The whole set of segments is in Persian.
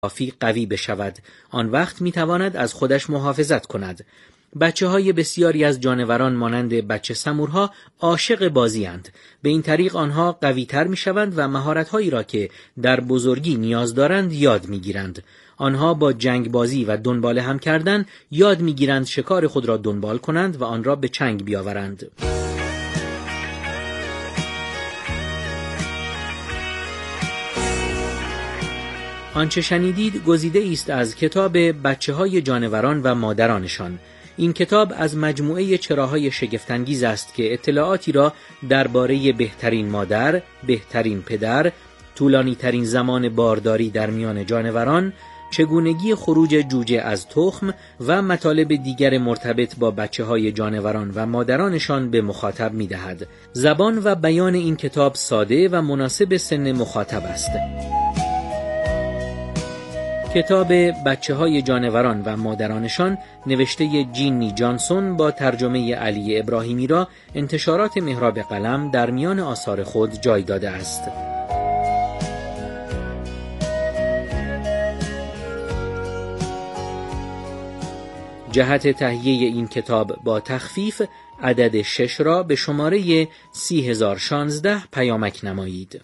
کافی قوی بشود. آن وقت میتواند از خودش محافظت کند. بچه‌های بسیاری از جانوران مانند بچه سمورها عاشق بازی‌اند. به این طریق آنها قوی‌تر می‌شوند و مهارت‌هایی را که در بزرگی نیاز دارند یاد می‌گیرند. آنها با جنگ بازی و دنبال هم کردن یاد می‌گیرند شکار خود را دنبال کنند و آن را به چنگ بیاورند. آنچه شنیدید گزیده است از کتاب بچه‌های جانوران و مادرانشان. این کتاب از مجموعه چراهای شگفت‌انگیز است که اطلاعاتی را درباره بهترین مادر، بهترین پدر، طولانی‌ترین زمان بارداری در میان جانوران، چگونگی خروج جوجه از تخم و مطالب دیگر مرتبط با بچه‌های جانوران و مادرانشان به مخاطب می‌دهد. زبان و بیان این کتاب ساده و مناسب سن مخاطب است. کتاب بچه‌های جانوران و مادرانشان نوشته جینی جانسون با ترجمه علی ابراهیمی را انتشارات مهراب قلم در میان آثار خود جای داده است. جهت تهیه این کتاب با تخفیف عدد 6 را به شماره 30016 پیامک نمایید.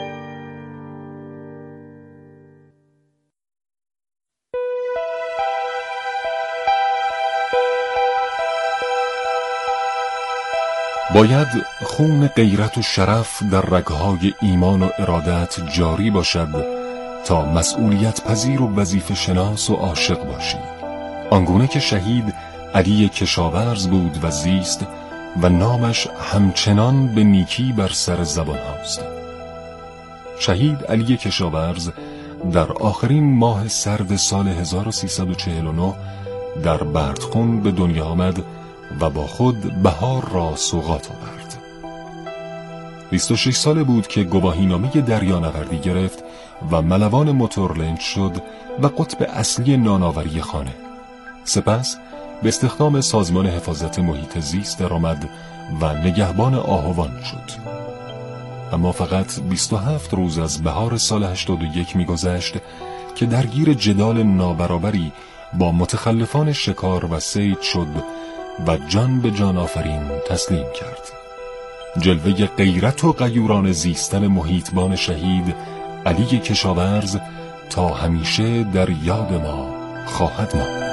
باید خون غیرت و شرف در رگهای ایمان و ارادت جاری باشد تا مسئولیت پذیر و وظیفه شناس و عاشق باشی، آنگونه که شهید علی کشاورز بود و زیست و نامش همچنان به نیکی بر سر زبان هاست. شهید علی کشاورز در آخرین ماه سرد سال 1349 در بردخون به دنیا آمد و با خود بهار را سوغات آورد. 26 ساله بود که گواهینامه دریانوردی گرفت و ملوان موتور لنج شد و قطب اصلی نانآوری خانه. سپس به استخدام سازمان حفاظت محیط زیست درآمد و نگهبان آهوان شد. اما فقط 27 روز از بهار سال 81 می‌گذشت که درگیر جدال نابرابری با متخلفان شکار و صید شد و جان به جان آفرین تسلیم کرد. جلوه غیرت و غیوران زیستن محیطبان شهید علی کشاورز تا همیشه در یاد ما خواهد ماند.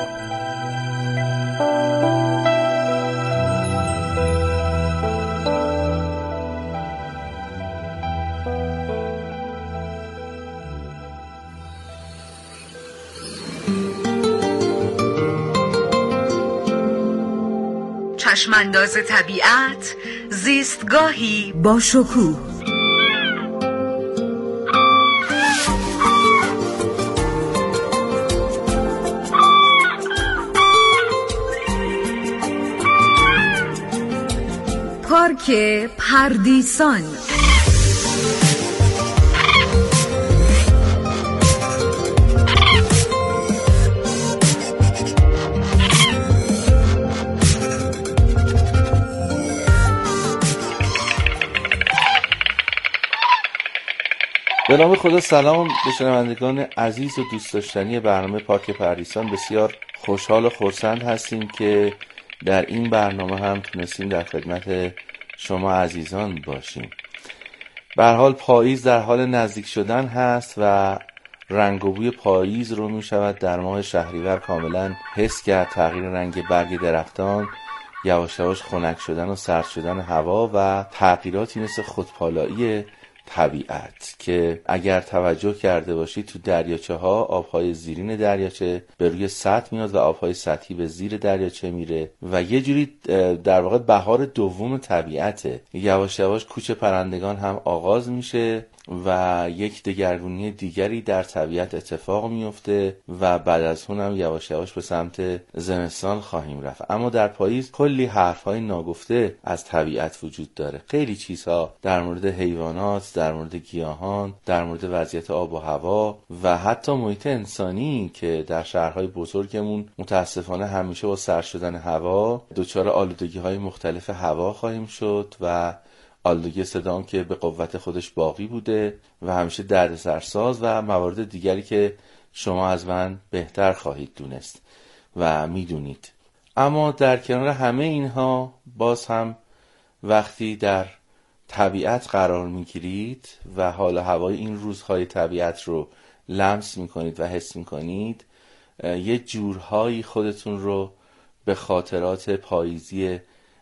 چشمانداز طبیعت، زیستگاهی با شکوه. پارک پردیسان. به نام خدا. سلام به شنوندگان عزیز و دوست داشتنی برنامه پارک پردیسان. بسیار خوشحال و خرسند هستیم که در این برنامه هم تونستیم در خدمت شما عزیزان باشیم. به هر حال پاییز در حال نزدیک شدن هست و رنگ و بوی پاییز رو می شود در ماه شهریور کاملا حس کرد. تغییر رنگ برگ درختان، یواش یواش خنک شدن و سرد شدن هوا و تغییراتی مثل خودپالایی طبیعت که اگر توجه کرده باشید تو دریاچه ها آبهای زیرین دریاچه به روی سطح میاد و آبهای سطحی به زیر دریاچه میره و یه جوری در واقع بهار دوم طبیعته. یواش یواش کوچ پرندگان هم آغاز میشه و یک دگرگونی دیگری در طبیعت اتفاق میفته و بعد از اون هم یواش یواش به سمت زمستان خواهیم رفت. اما در پاییز کلی حرفهای ناگفته از طبیعت وجود داره. خیلی چیزها در مورد حیوانات، در مورد گیاهان، در مورد وضعیت آب و هوا و حتی محیط انسانی که در شهرهای بزرگمون متاسفانه همیشه با سرد شدن هوا دچار آلودگی‌های مختلف هوا خواهیم شد و آلودگی صدا که به قوت خودش باقی بوده و همیشه دردسرساز و موارد دیگری که شما از من بهتر خواهید دونست و میدونید. اما در کنار همه اینها باز هم وقتی در طبیعت قرار میگیرید و حال هوای این روزهای طبیعت رو لمس میکنید و حس میکنید، یه جورهایی خودتون رو به خاطرات پاییزی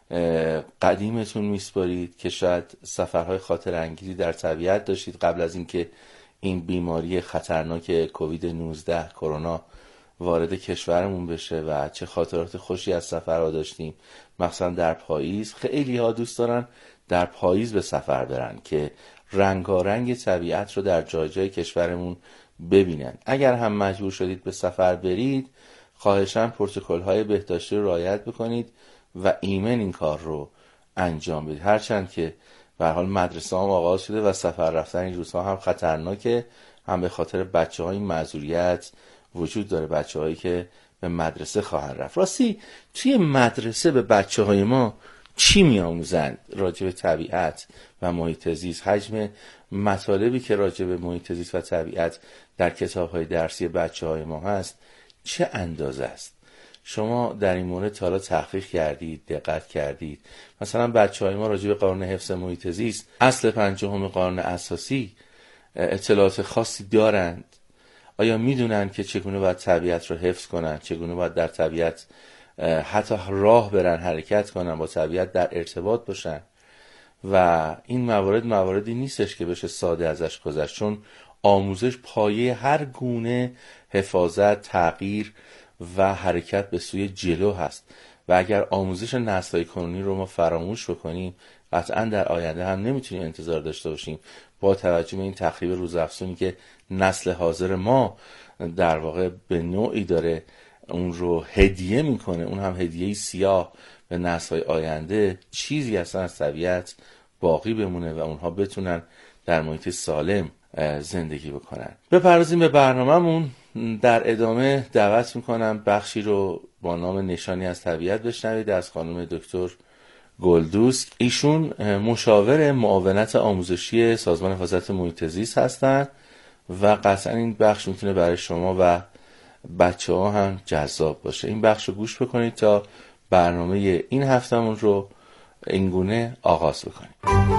قدیمتون میسپارید که شاید سفرهای خاطر انگیزی در طبیعت داشتید قبل از اینکه این بیماری خطرناک کووید 19 کرونا وارد کشورمون بشه و چه خاطرات خوشی از سفرها داشتیم. مثلا در پاییز خیلی ها دوست دارن در پاییز به سفر برن که رنگارنگ طبیعت رو در جای جای کشورمون ببینن. اگر هم مجبور شدید به سفر برید، خواهشاً پروتکل‌های بهداشتی رو رعایت بکنید و ایمن این کار رو انجام بدید. هرچند که به هر حال مدرسه هم آغاز شده و سفر رفتن این روزها هم خطرناکه، هم به خاطر بچه‌های معذوریت وجود داره، بچه‌هایی که به مدرسه خواهند رفت. راستی توی مدرسه به بچه‌های ما چی می‌آموزند راجع به طبیعت و محیط زیست؟ حجم مطالبی که راجع به محیط زیست و طبیعت در کتاب‌های درسی بچه‌های ما هست چه اندازه است؟ شما در این مورد تا حالا تحقیق کردید، دقت کردید؟ مثلا بچه‌های ما راجع به قانون حفظ محیط زیست، اصل 5 قانون اساسی اطلاعات خاصی دارند؟ آیا میدونن که چگونه باید طبیعت رو حفظ کنن؟ چگونه باید در طبیعت حتی راه برن، حرکت کنن، با طبیعت در ارتباط باشن؟ و این مواردی نیستش که بشه ساده ازش گذشت، چون آموزش پایه هر گونه حفاظت، تغییر و حرکت به سوی جلو هست و اگر آموزش نسل‌های کنونی رو ما فراموش بکنیم، قطعا در آینده هم نمیتونیم انتظار داشته باشیم با توجه به این تخریب روزافزونی که نسل حاضر ما در واقع به نوعی داره اون رو هدیه میکنه، اون هم هدیه‌ای سیاه به نسل‌های آینده، چیزی اصلا از طبیعت باقی بمونه و اونها بتونن در محیط سالم زندگی بکنن. بپردازیم به برنامه‌مون. در ادامه دعوت میکنم بخشی رو با نام نشانی از طبیعت بشنوید از خانم دکتر گلدوست. ایشون مشاور معاونت آموزشی سازمان حفاظت محیط زیست هستن و قطعا این بخش میتونه برای شما و بچه ها هم جذاب باشه. این بخش رو گوش بکنید تا برنامه این هفتهمون رو اینگونه آغاز بکنیم.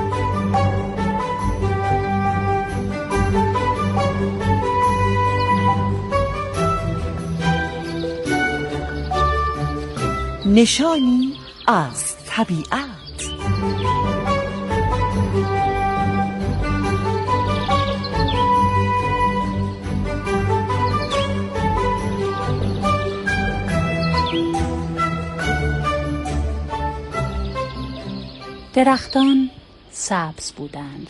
نشانی از طبیعت. درختان سبز بودند،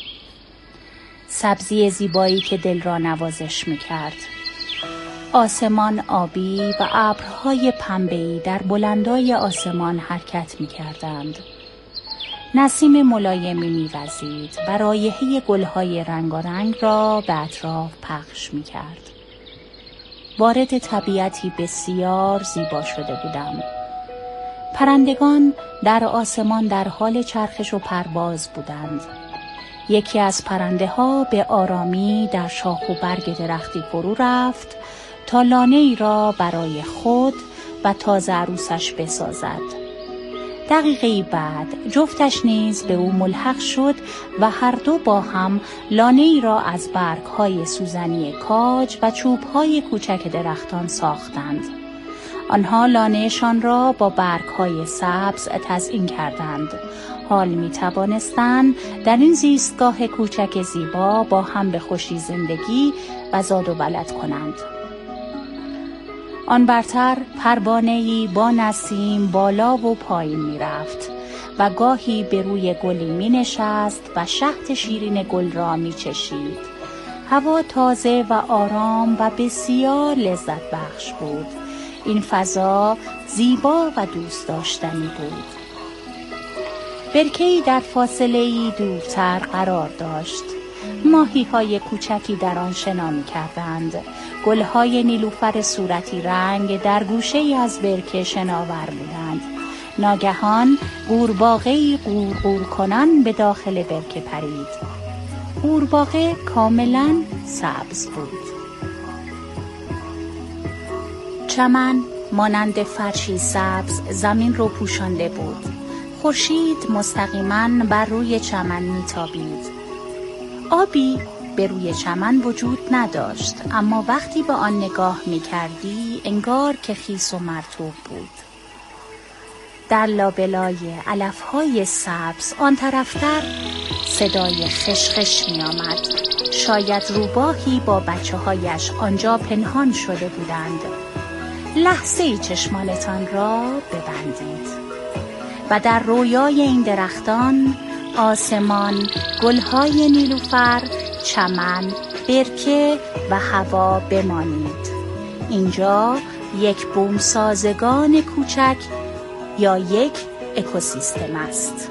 سبزی زیبایی که دل را نوازش می‌کرد. آسمان آبی و ابرهای پنبه‌ای در بلندای آسمان حرکت می‌کردند. نسیم ملایمی می‌وزید و رایحه گل‌های رنگارنگ را به اطراف پخش می‌کرد. وارد طبیعتی بسیار زیبا شده بودم. پرندگان در آسمان در حال چرخش و پرواز بودند. یکی از پرنده ها به آرامی در شاخ و برگ درختی فرو رفت تا لانه ای را برای خود و تازه عروسش بسازد. دقیقه‌ای بعد جفتش نیز به او ملحق شد و هر دو با هم لانه ای را از برگ های سوزنی کاج و چوب های کوچک درختان ساختند. آنها لانه‌شان را با برگ‌های سبز تزیین کردند. حال می‌توانستند در این زیستگاه کوچک زیبا با هم به خوشی زندگی و زاد و ولد کنند. آن برتر پروانه‌ای با نسیم بالا و پایین می‌رفت و گاهی به روی گلی می‌نشست و شهد شیرین گل را می‌چشید. هوا تازه و آرام و بسیار لذت بخش بود. این فضا زیبا و دوست داشتنی بود. برکه‌ای در فاصله‌ای دورتر قرار داشت. ماهی‌های کوچکی در آن شنا می‌کردند. گل‌های نیلوفر صورتی رنگ در گوشه‌ای از برکه شناور بودند. ناگهان قورباغه‌ای قورقور کنان به داخل برکه پرید. قورباغه کاملاً سبز بود. چمن مانند فرشی سبز زمین رو پوشانده بود. خورشید مستقیما بر روی چمن میتابید. آبی به روی چمن وجود نداشت، اما وقتی به آن نگاه میکردی انگار که خیس و مرطوب بود. در لابلای علفهای سبز آن طرفتر صدای خشخش می آمد. شاید روباهی با بچه‌هایش آنجا پنهان شده بودند. لحظه‌ای چشمانتان را ببندید و در رویای این درختان، آسمان، گلهای نیلوفر، چمن، برکه و هوا بمانید. اینجا یک بومسازگان کوچک یا یک اکوسیستم است.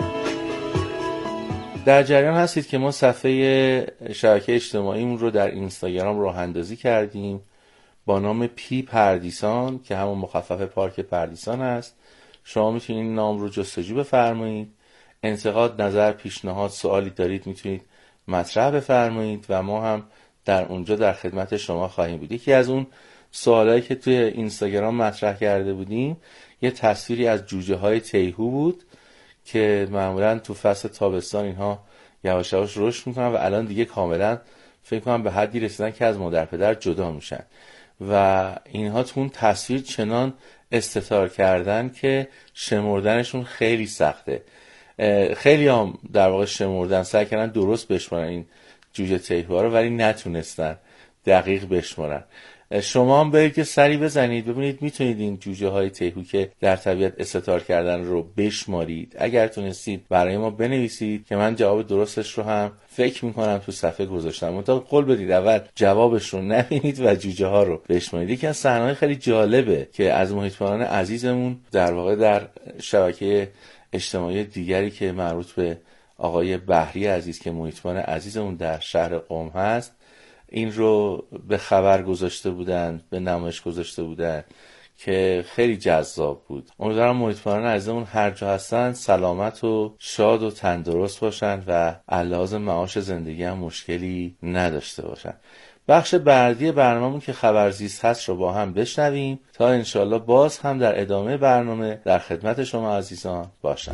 در جریان هستید که ما صفحه شبکه اجتماعیمون رو در اینستاگرام راه اندازی کردیم با نام پی پردیسان که همون مخفف پارک پردیسان است. شما میتونید این نام رو جستجو بفرمایید. انتقاد، نظر، پیشنهاد، سوالی دارید میتونید مطرح بفرمایید و ما هم در اونجا در خدمت شما خواهیم بود. یکی از اون سوالایی که توی اینستاگرام مطرح کرده بودیم یه تصویری از جوجه های تیهو بود که معمولا تو فصل تابستان اینها یواش یواش رشد میکنن و الان دیگه کاملا فکر کنم به حدی رسیدن که از مادر پدر جدا میشن و اینها تو اون تصویر چنان استتار کردن که شمردنشون خیلی سخته. خیلی هم در واقع شمردن، سعی کردن درست بشمارن این جوجه تیهوها رو ولی نتونستن دقیق بشمارن. شما هم برید که سری بزنید ببینید میتونید این جوجه های تیهو که در طبیعت استتار کردن رو بشمارید. اگر تونستید برای ما بنویسید که من جواب درستش رو هم فکر میکنم تو صفحه گذاشتم. منتها قول بدید اول جوابش رو نبینید و جوجه ها رو بشمارید. یکی از صحنه‌های خیلی جالبه که از محیط‌بانان عزیزمون در واقع در شبکه اجتماعی دیگری که مربوط به آقای بحری عزیز که محیط‌بان عزیزمون در شهر قم هست این رو به خبر گذاشته بودن، به نمایش گذاشته بودن که خیلی جذاب بود. امیدوارم محیط‌بانان عزیزمون هر جا هستن سلامت و شاد و تندرست باشن و علاوه معاش زندگی هم مشکلی نداشته باشن. بخش بعدی برنامه‌مون که خبرزیست هست رو با هم بشنویم تا انشالله باز هم در ادامه برنامه در خدمت شما عزیزان باشم.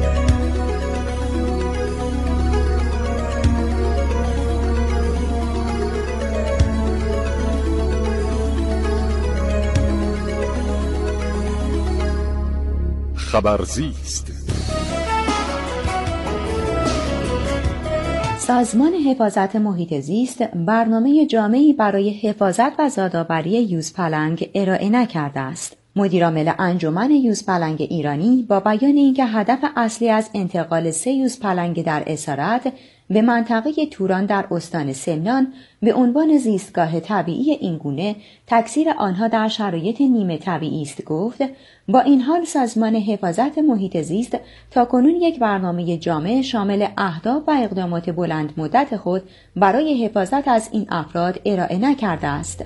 خبرزیست. سازمان حفاظت محیط زیست برنامه جامعی برای حفاظت و زادآوری یوزپلنگ ارائه نکرده است. مدیرعامل انجمن یوزپلنگ ایرانی با بیان اینکه هدف اصلی از انتقال 3 یوزپلنگ در اسارت به منطقه توران در استان سمنان به عنوان زیستگاه طبیعی این گونه تکثیر آنها در شرایط نیمه طبیعی است گفت. با این حال سازمان حفاظت محیط زیست تاکنون یک برنامه جامع شامل اهداف و اقدامات بلند مدت خود برای حفاظت از این افراد ارائه نکرده است.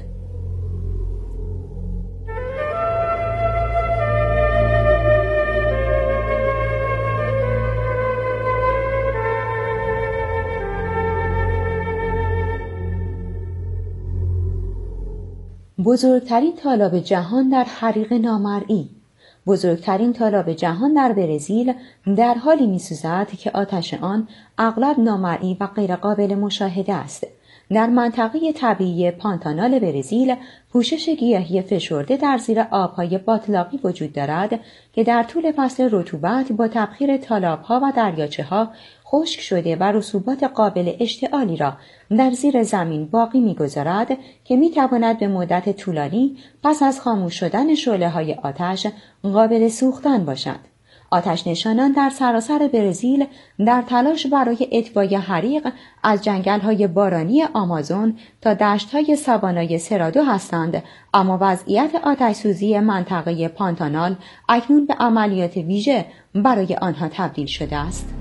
بزرگترین تالاب جهان در حریق نامرئی. بزرگترین تالاب جهان در برزیل در حالی می‌سوزد که آتش آن اغلب نامرئی و غیرقابل مشاهده است. در منطقه طبیعی پانتانال برزیل پوشش گیاهی فشرده در زیر آب‌های باتلاقی وجود دارد که در طول فصل رطوبت با تبخیر تالاب‌ها و دریاچه‌ها خشک شده و رسوبات قابل اشتعالی را در زیر زمین باقی می‌گذارد که می‌تواند به مدت طولانی پس از خاموش شدن شعله‌های آتش قابل سوختن باشد. آتش نشانان در سراسر برزیل در تلاش برای اطفای حریق از جنگل‌های بارانی آمازون تا دشت‌های ساوانای سرادو هستند، اما وضعیت آتش‌سوزی منطقه پانتانال اکنون به عملیات ویژه برای آنها تبدیل شده است.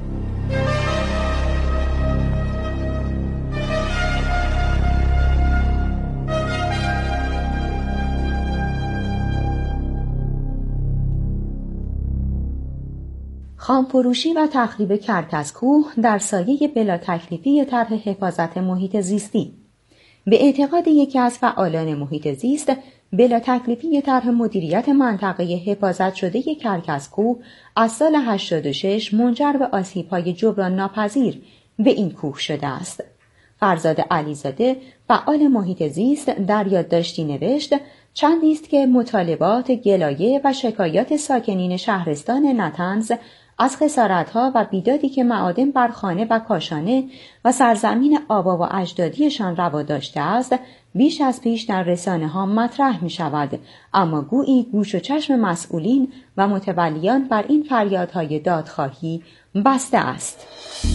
خامفروشی و تخریب کرکسکوه در سایه بلا تکلیفی طرح حفاظت محیط زیستی. به اعتقاد یکی از فعالان محیط زیست، بلا تکلیفی طرح مدیریت منطقه حفاظت شده کرکس‌کوه از سال 86 منجر به آسیب‌های جبران ناپذیر به این کوه شده است. فرزاد علیزاده، فعال محیط زیست، در یادداشتی نوشت: چندی است که مطالبات، گلایه و شکایات ساکنین شهرستان نطنز از خسارت‌ها و بیدادی که معادن بر خانه و کاشانه و سرزمین آبا و اجدادیشان روا داشته است، بیش از پیش در رسانه‌ها مطرح می‌شود، اما گویی گوش و چشم مسئولین و متولیان بر این فریادهای دادخواهی بسته است.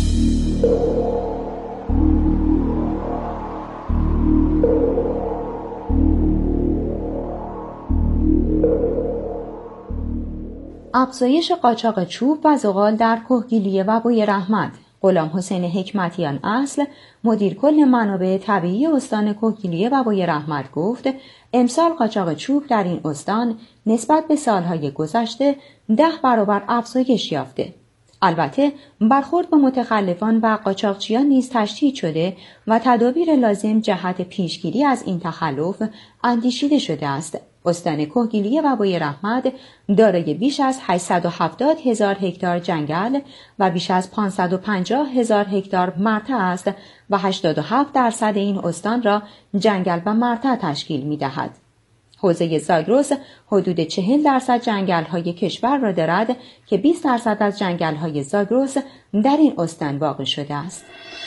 افزایش قاچاق چوب و زغال در کهگیلویه و بوی رحمت. غلام حسین حکمتیان اصل، مدیر کل منابع طبیعی استان کهگیلویه و بوی رحمت گفت: امسال قاچاق چوب در این استان نسبت به سالهای گذشته 10 برابر افزایش یافته. البته برخورد با متخلفان و قاچاقچیان نیز تشدید شده و تدابیر لازم جهت پیشگیری از این تخلف اندیشیده شده است. استان کهگیلویه و بوی رحمت دارای بیش از 870,000 هکتار جنگل و بیش از 550,000 هکتار مرتع است و 87% این استان را جنگل و مرتع تشکیل می‌دهد. حوزه زاگرس حدود 40% جنگل‌های کشور را دارد که 20% از جنگل‌های زاگرس در این استان واقع شده است.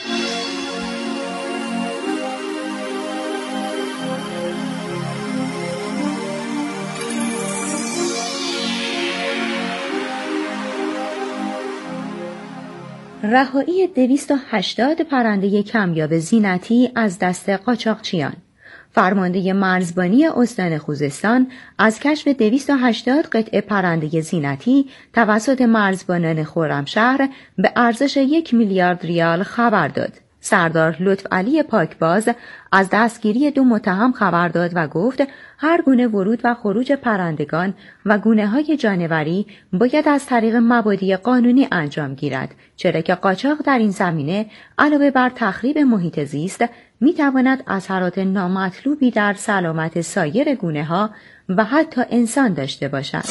رهایی 280 پرنده کمیاب زینتی از دست قاچاقچیان. فرمانده مرزبانی استان خوزستان از کشف 280 قطعه پرنده زینتی توسط مرزبانان خرمشهر به ارزش 1 میلیارد ریال خبر داد. سردار لطفعلی پاکباز از دستگیری 2 متهم خبر داد و گفت هر گونه ورود و خروج پرندگان و گونه‌های جانوری باید از طریق مبادی قانونی انجام گیرد، چرا که قاچاق در این زمینه علاوه بر تخریب محیط زیست می‌تواند اثرات نامطلوبی در سلامت سایر گونه‌ها و حتی انسان داشته باشد.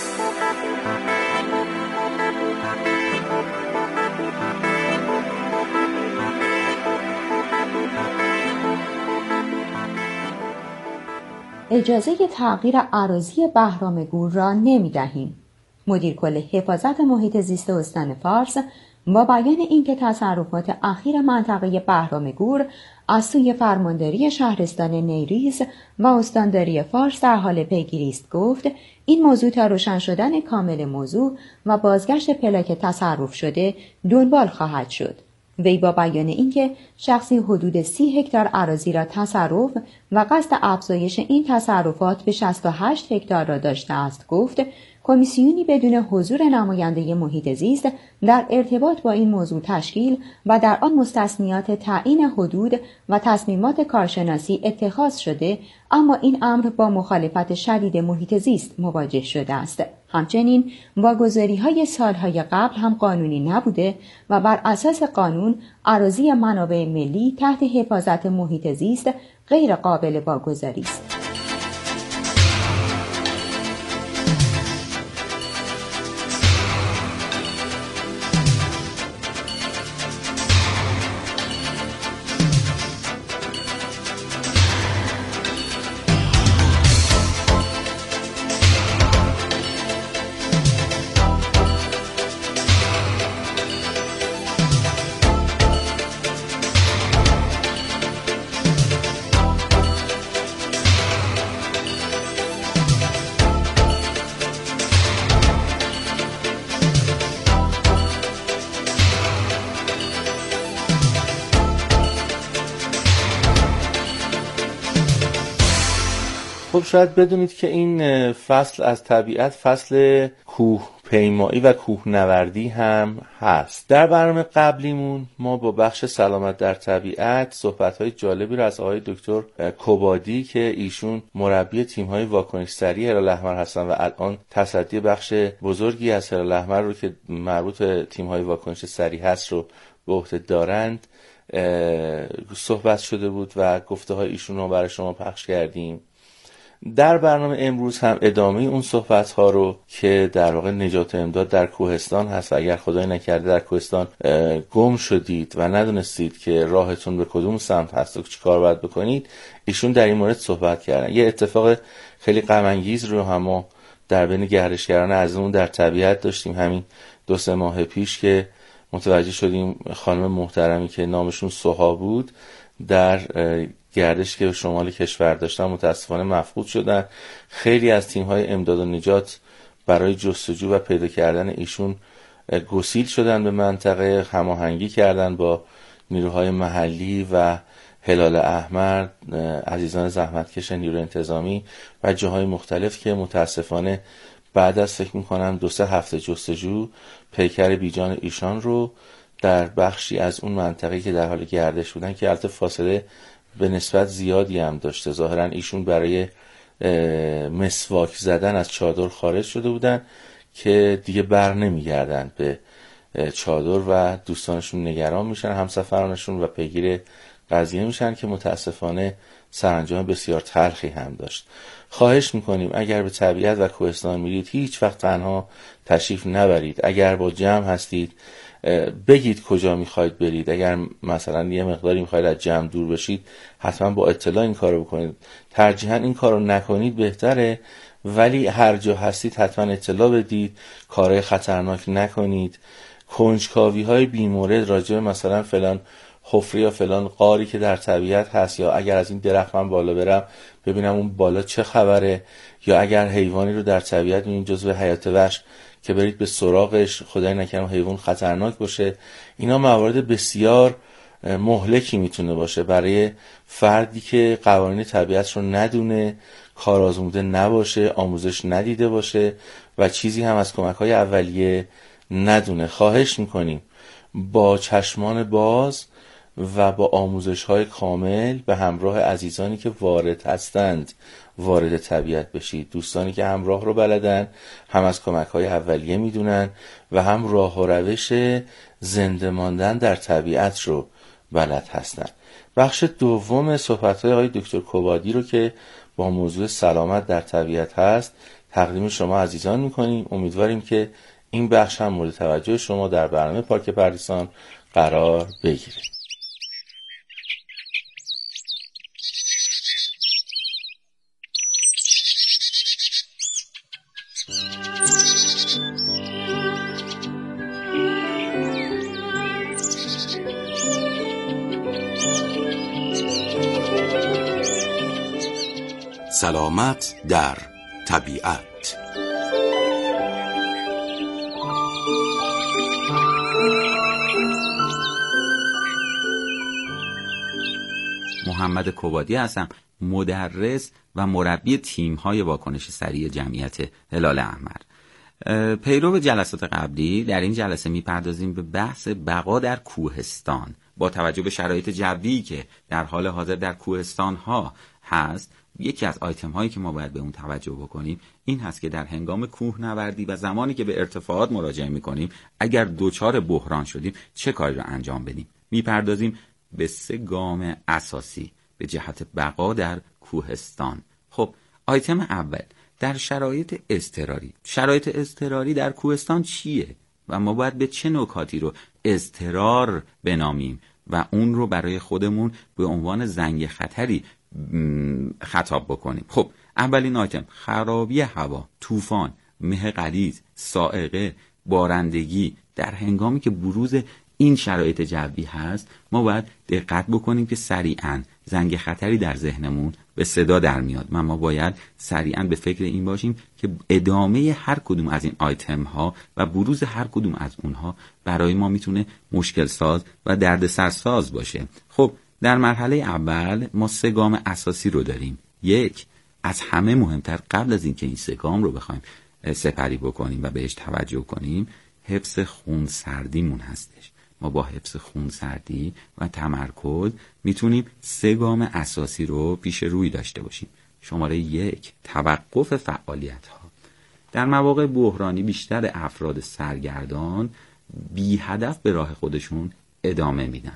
اجازه تغییر اراضی بهرام گور را نمی‌دهیم. مدیر کل حفاظت محیط زیست استان فارس با بیان اینکه تصرفات اخیر منطقه بهرام گور از سوی فرمانداری شهرستان نیریز و استانداری فارس در حال پیگیری است گفت این موضوع تا روشن شدن کامل موضوع و بازگشت پلاک تصرف شده دنبال خواهد شد. وی با بیان اینکه شخصی حدود 30 هکتار اراضی را تصرف و قصد افزایش این تصرفات به 68 هکتار را داشته است گفت کمیسیونی بدون حضور نماینده محیط زیست در ارتباط با این موضوع تشکیل و در آن مستثنیات تعیین حدود و تصمیمات کارشناسی اتخاذ شده، اما این امر با مخالفت شدید محیط زیست مواجه شده است. همچنین واگذاری‌های سالهای قبل هم قانونی نبوده و بر اساس قانون اراضی منابع ملی تحت حفاظت محیط زیست غیر قابل واگذاری است. خب شاید بدونید که این فصل از طبیعت فصل کوه پیمایی و کوهنوردی هم هست. در برنامه قبلیمون ما با بخش سلامت در طبیعت صحبت‌های جالبی رو از آقای دکتر کوبادی که ایشون مربی تیم‌های واکنش سریع هلال احمر هستن و الان تصدی بخش بزرگی از هلال احمر رو که مربوط به تیم‌های واکنش سریع هست رو به عهده دارند صحبت شده بود و گفته های ایشون رو برای شما پخش کردیم. در برنامه امروز هم ادامه اون صحبت ها رو که در واقع نجات و امداد در کوهستان هست و اگر خدای نکرده در کوهستان گم شدید و ندونستید که راهتون به کدوم سمت هست و چی کار باید بکنید، ایشون در این مورد صحبت کردن. یه اتفاق خیلی غم انگیز رو هم در بین گردشگران عزیزمون در طبیعت داشتیم همین 2-3 ماه پیش که متوجه شدیم خانم محترمی که نامشون سوها بود در گردش که شمال کشور داشتن متاسفانه مفقود شدن. خیلی از تیم‌های امداد و نجات برای جستجو و پیدا کردن ایشون گسیل شدن به منطقه، هماهنگی کردن با نیروهای محلی و هلال احمر، عزیزان زحمتکش نیروی انتظامی و جاهای مختلف که متاسفانه بعد از فکر می‌کنم 2-3 هفته جستجو پیکر بیجان ایشان رو در بخشی از اون منطقه که در حال گردش بودن که البته فاصله به نسبت زیادی هم داشته، ظاهرا ایشون برای مسواک زدن از چادر خارج شده بودن که دیگه بر نمیگردن به چادر و دوستانشون نگران میشن، همسفرانشون، و پیگیر قضیه میشن که متاسفانه سرانجام بسیار تلخی هم داشت. خواهش میکنیم اگر به طبیعت و کوهستان میرید هیچ وقت تنها تشریف نبرید. اگر با جمع هستید بگید کجا میخواید برید. اگر مثلا یه مقداری میخواید از جمع دور بشید حتما با اطلاع این کارو بکنید. ترجیحاً این کارو نکنید بهتره، ولی هر جا هستید حتما اطلاع بدید، کارهای خطرناک نکنید. کنجکاوی های بیمورد راجع به مثلا فلان حفره یا فلان غاری که در طبیعت هست، یا اگر از این درخت من بالا برم ببینم اون بالا چه خبره، یا اگر حیوانی رو در طبیعت میبینید جزو حیات وحش که برید به سراغش، خدای نکنه حیوان خطرناک باشه. اینا موارد بسیار مهلکی میتونه باشه برای فردی که قوانین طبیعت رو ندونه، کارآزموده نباشه، آموزش ندیده باشه و چیزی هم از کمک‌های اولیه ندونه. خواهش میکنیم با چشمان باز و با آموزش‌های کامل به همراه عزیزانی که وارد هستند وارد طبیعت بشید. دوستانی که هم راه رو بلدن، هم از کمک‌های اولیه میدونن و هم راه و روش زنده ماندن در طبیعت رو بلد هستن. بخش دوم صحبت‌های آقای دکتر کوبادی رو که با موضوع سلامت در طبیعت هست تقدیم شما عزیزان میکنیم. امیدواریم که این بخش هم مورد توجه شما در برنامه پارک پردیسان قرار بگیره. سلامت در طبیعت. محمد کوبادی هستم، مدرس و مربی تیم‌های واکنش سریع جمعیت هلال احمر. پیرو جلسات قبلی در این جلسه میپردازیم به بحث بقا در کوهستان با توجه به شرایط جوی که در حال حاضر در کوهستان‌ها هست. یکی از آیتم هایی که ما باید به اون توجه بکنیم این هست که در هنگام کوهنوردی و زمانی که به ارتفاعات مراجعه میکنیم اگر دوچار بحران شدیم چه کاری رو انجام بدیم. میپردازیم به 3 گام اساسی به جهت بقا در کوهستان. خب آیتم اول، در شرایط اضطراری. شرایط اضطراری در کوهستان چیه و ما باید به چه نکاتی رو اضطرار بنامیم و اون رو برای خودمون به عنوان زنگ خطری خطاب بکنیم. خب اولین آیتم، خرابی هوا، طوفان، مه غلیظ، صاعقه، بارندگی. در هنگامی که بروز این شرایط جوی هست ما باید دقت بکنیم که سریعاً زنگ خطری در ذهنمون به صدا در میاد و ما باید سریعاً به فکر این باشیم که ادامه هر کدوم از این آیتم ها و بروز هر کدوم از اونها برای ما میتونه مشکل ساز و دردسر ساز باشه. خب در مرحله اول ما 3 گام اساسی رو داریم. 1، از همه مهمتر قبل از اینکه این 3 گام رو بخوایم سپری بکنیم و بهش توجه کنیم، حفظ خونسردیمون هستش. ما با حفظ خونسردی و تمرکز میتونیم 3 گام اساسی رو پیش روی داشته باشیم. شماره 1، توقف فعالیت ها. در مواقع بحرانی بیشتر افراد سرگردان بی هدف به راه خودشون ادامه میدن.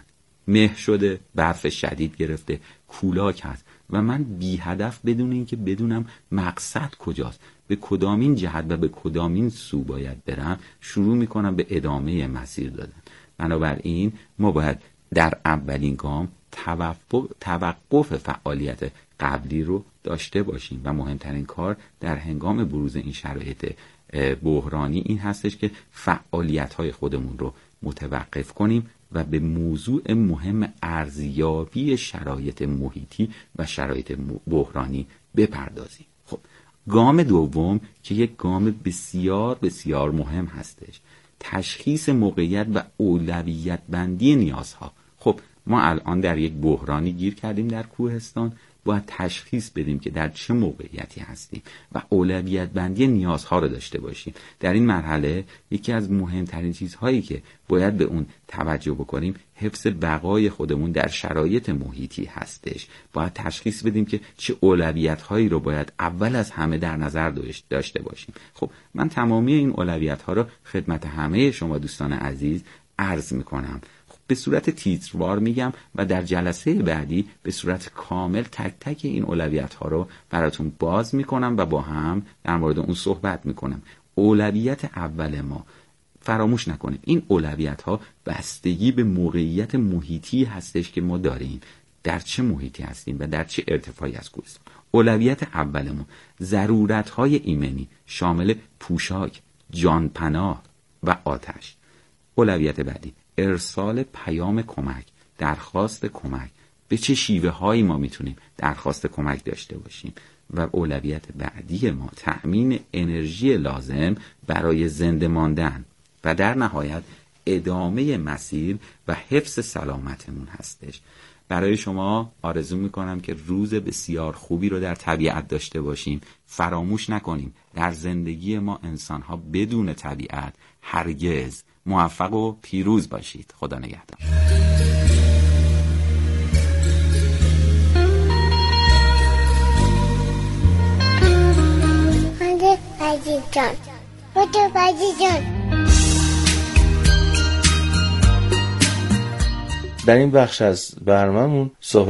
مه شده، برف شدید گرفته، کولاک هست و من بی هدف بدون اینکه بدونم مقصد کجاست، به کدامین جهت و به کدامین سو باید برم، شروع میکنم به ادامه مسیر دادن. بنابراین ما باید در اولین گام توقف فعالیت قبلی رو داشته باشیم و مهمترین کار در هنگام بروز این شرایط بحرانی این هستش که فعالیت‌های خودمون رو متوقف کنیم و به موضوع مهم ارزیابی شرایط محیطی و شرایط بحرانی بپردازیم. خب گام دوم که یک گام بسیار بسیار مهم هستش، تشخیص موقعیت و اولویت بندی نیازها. خب ما الان در یک بحرانی گیر کردیم در کوهستان، باید تشخیص بدیم که در چه موقعیتی هستیم و اولویت بندی نیازها رو داشته باشیم. در این مرحله یکی از مهمترین چیزهایی که باید به اون توجه بکنیم حفظ بقای خودمون در شرایط محیطی هستش. باید تشخیص بدیم که چه اولویت‌هایی رو باید اول از همه در نظر داشته باشیم. خب من تمامی این اولویت‌ها رو خدمت همه شما دوستان عزیز عرض می‌کنم. به صورت تیتروار میگم و در جلسه بعدی به صورت کامل تک تک این اولویت ها رو براتون باز میکنم و با هم در مورد اون صحبت میکنم. اولویت اول ما، فراموش نکنیم این اولویت ها بستگی به موقعیت محیطی هستش که ما داریم، در چه محیطی هستیم و در چه ارتفاعی از کوه. اولویت اولمون ضرورت های ایمنی شامل پوشاک، جانپناه و آتش. اولویت بعدی ارسال پیام کمک، درخواست کمک. به چه شیوه هایی ما میتونیم درخواست کمک داشته باشیم. و اولویت بعدی ما تأمین انرژی لازم برای زنده ماندن و در نهایت ادامه مسیر و حفظ سلامتمون هستش. برای شما آرزو میکنم که روز بسیار خوبی رو در طبیعت داشته باشیم. فراموش نکنیم در زندگی ما انسان‌ها بدون طبیعت هرگز. موفق و پیروز باشید. خدا نگهدار. در این بخش از برنامه‌مون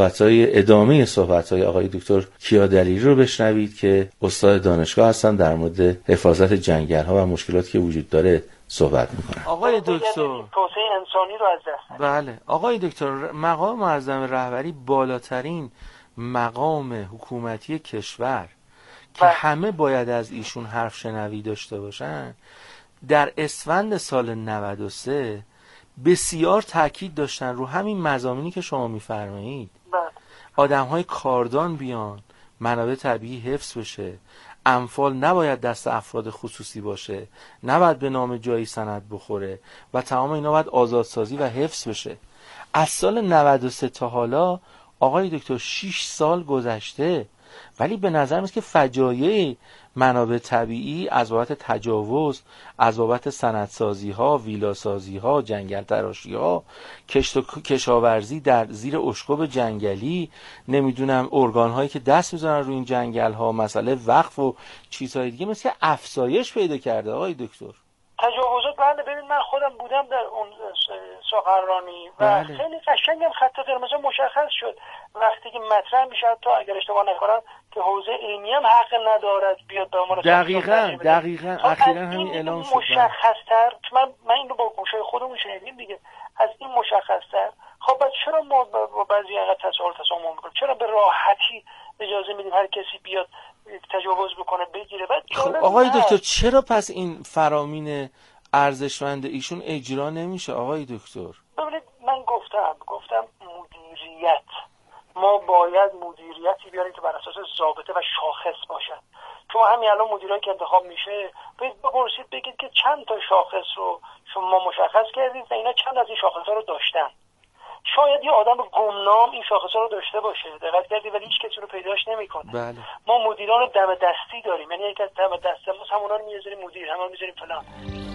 ادامه صحبت‌های آقای دکتر کیادلیری رو بشنوید که استاد دانشگاه هستن، در مورد حفاظت جنگل‌ها و مشکلاتی که وجود داره صحبت میکنن. آقای دکتر توسعه انسانی رو از دست. بله آقای دکتر، مقام معظم رهبری بالاترین مقام حکومتی کشور که همه باید از ایشون حرف شنوی داشته باشن، در اسفند سال 93 بسیار تاکید داشتن رو همین مضامینی که شما میفرمایید. آدم‌های کاردان بیان، منابع طبیعی حفظ بشه، اموال نباید دست افراد خصوصی باشه، نباید به نام جایی سند بخوره و تمام اینا باید آزادسازی و حفظ بشه. از سال 93 تا حالا آقای دکتر 6 سال گذشته، ولی به نظر میاد که فجایع منابع طبیعی از بابت تجاوز، از بابت سندسازی ها، ویلاسازی ها، جنگل تراشی ها، کشت و کشاورزی در زیر اشکوب جنگلی، نمیدونم ارگان هایی که دست میزنن روی این جنگل ها، مسئله وقف و چیزهای دیگه مثل افزایش پیدا کرده. آقای دکتر تجاوزات بله، ببین من خودم بودم در اون سخنرانی و خیلی قشنگم خط قرمز مشخص شد وقتی که مطرح میشه، تا اگر اشتباه نکنم که حوزه علمی هم حق ندارد بیاد به عنوان دقیقاً اخیراً همین اعلام شد. مشخص‌تر من این رو با گوشه خودمون شنیدیم دیگه، از این مشخص‌تر. خب چرا ما با بعضی اینقدر تسامح میکنیم؟ چرا به راحتی اجازه میدیم هر کسی بیاد تجاوز بکنه بگیره؟ خب آقای دکتر چرا پس این فرامین ارزشمند ایشون اجرا نمیشه آقای دکتر؟ ببینید من گفتم مدیریت، ما باید مدیریتی بیاریم که بر اساس ضابطه و شاخص باشد. شما همین الان مدیرایی که انتخاب میشه بپرسید بگید که چند تا شاخص رو شما مشخص کردید و اینا چند از این شاخص ها رو داشتن. شاید یه آدم گمنام این شاخص ها رو داشته باشه، دقت کردید، ولی هیچ کسی رو پیداش نمیکنه. بله. ما مدیران دم دستی داریم، یعنی یک از دم دست ما همونا رو میذاریم مدیر، همونا رو میذاریم فلان.